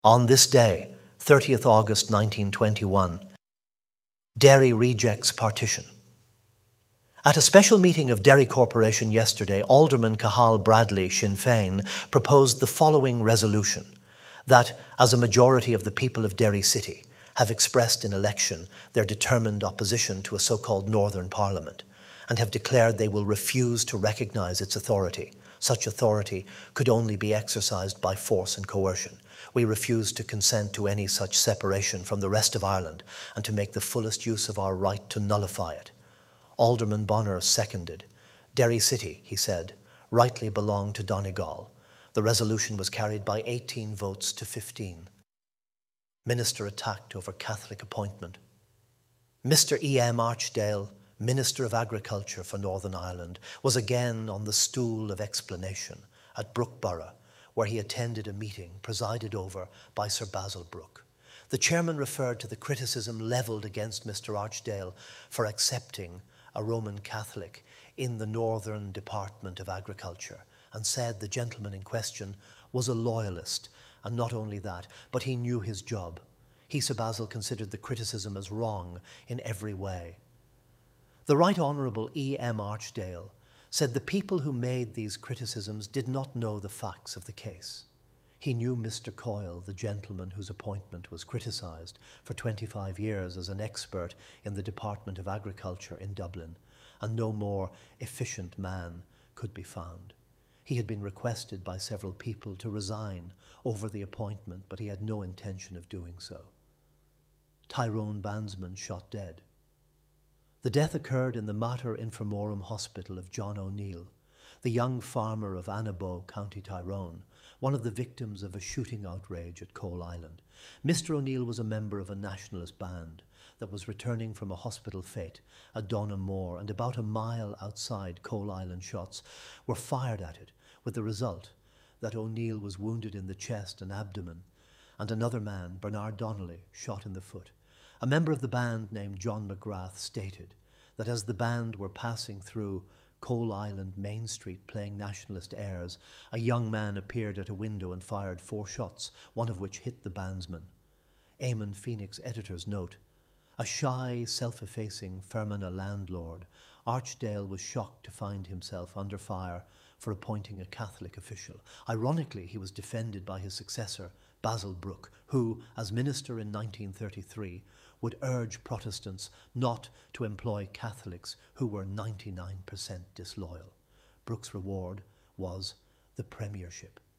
On this day, 30th August 1921, Derry rejects partition. At a special meeting of Derry Corporation yesterday, Alderman Cathal Bradley, Sinn Féin, proposed the following resolution: that, as a majority of the people of Derry City have expressed in election their determined opposition to a so-called Northern Parliament, and have declared they will refuse to recognise its authority, such authority could only be exercised by force and coercion. We refuse to consent to any such separation from the rest of Ireland and to make the fullest use of our right to nullify it. Alderman Bonner seconded. Derry City, he said, rightly belonged to Donegal. The resolution was carried by 18 votes to 15. Minister attacked over Catholic appointment. Mr. E.M. Archdale, Minister of Agriculture for Northern Ireland, was again on the stool of explanation at Brookborough, where he attended a meeting presided over by Sir Basil Brooke. The chairman referred to the criticism levelled against Mr. Archdale for accepting a Roman Catholic in the Northern Department of Agriculture, and said the gentleman in question was a loyalist, and not only that, but he knew his job. He, Sir Basil, considered the criticism as wrong in every way. The Right Honourable E.M. Archdale said the people who made these criticisms did not know the facts of the case. He knew Mr. Coyle, the gentleman whose appointment was criticised for 25 years as an expert in the Department of Agriculture in Dublin, and no more efficient man could be found. He had been requested by several people to resign over the appointment, but he had no intention of doing so. Tyrone Bandsman shot dead. The death occurred in the Mater Infirmorum Hospital of John O'Neill, the young farmer of Annabo, County Tyrone, one of the victims of a shooting outrage at Coal Island. Mr. O'Neill was a member of a nationalist band that was returning from a hospital fete at Donaghmore, and about a mile outside Coal Island shots were fired at it, with the result that O'Neill was wounded in the chest and abdomen, and another man, Bernard Donnelly, shot in the foot. A member of the band named John McGrath stated that as the band were passing through Coal Island Main Street playing nationalist airs, a young man appeared at a window and fired 4 shots, one of which hit the bandsman. Eamon Phoenix editor's note: a shy, self-effacing Fermanagh landlord, Archdale was shocked to find himself under fire for appointing a Catholic official. Ironically, he was defended by his successor, Basil Brooke, who, as minister in 1933, would urge Protestants not to employ Catholics who were 99% disloyal. Brooke's reward was the premiership.